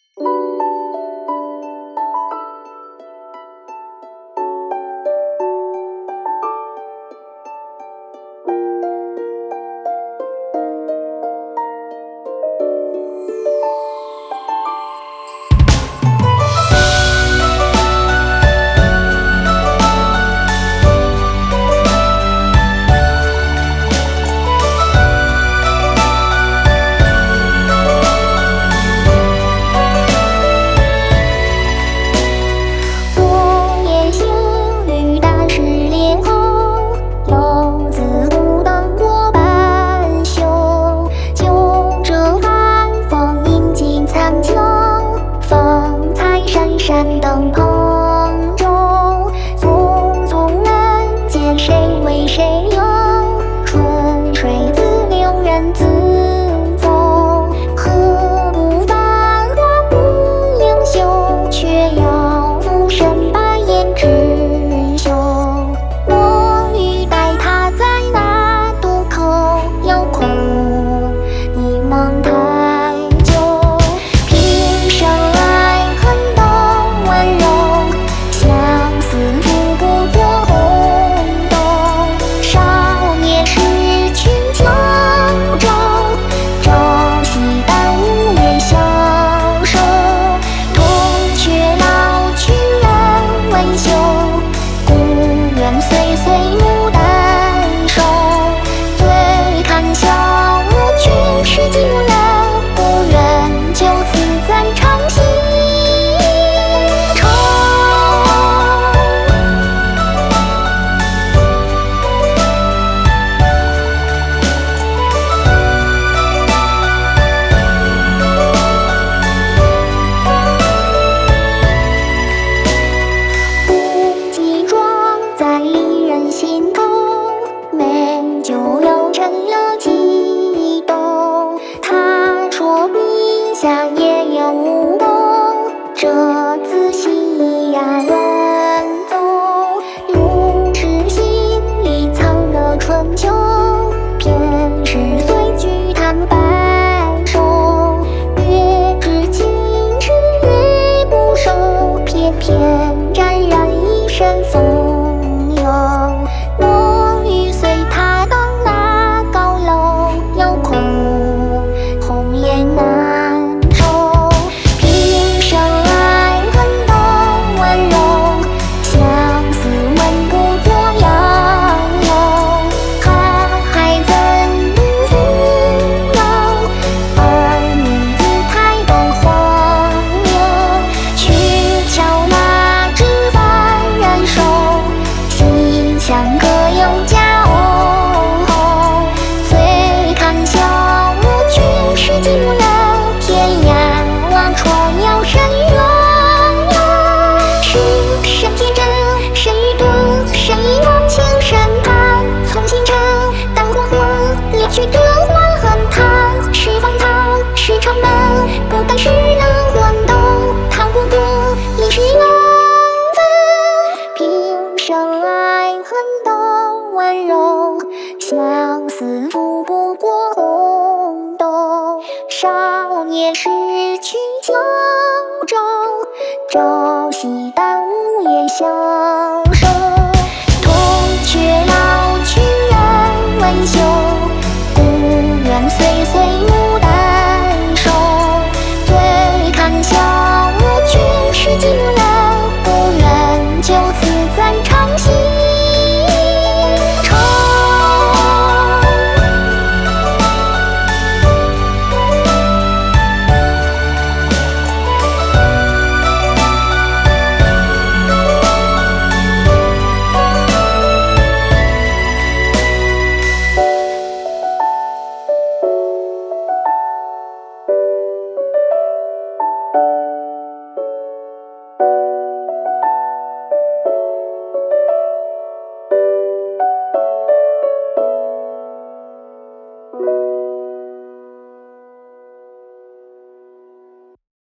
山灯棚中，匆匆人间，谁为谁有？春水自流，人自走。何不繁华不应秀，却要浮生百年之休。我欲待他在那渡口，有空一梦太久。平生爱恨都温柔，相思拂不过轰动。少年失去九州，朝夕耽误夜消瘦。铜雀老去人未休，故园岁岁牡丹收。醉看笑我君是旧人，不愿就此再唱西愁。不计装在一人心头，美酒又成了悸动。他说笔下也有无动，这次熙然远走。入池心里藏了春秋，偏是随举弹半首。月知情是月不收，偏偏沾染一身风流。我欲随他到那高楼，有空红颜难酬。平生爱恨都温柔，相思闻不过杨柳。看海怎度浮游，儿女姿态更荒谬。去敲那枝幡人手，西厢各有家偶。醉看笑我君是旧人，天涯望穿遥深远。是谁天真，谁愚钝，谁忘情深叹。从清晨到黄昏，流去的欢恨叹。是芳草，是长门，不该是人魂斗。叹不过一世缘分，平生爱恨都温柔，相思拂不过轰动。少年失去九州，朝夕耽误夜消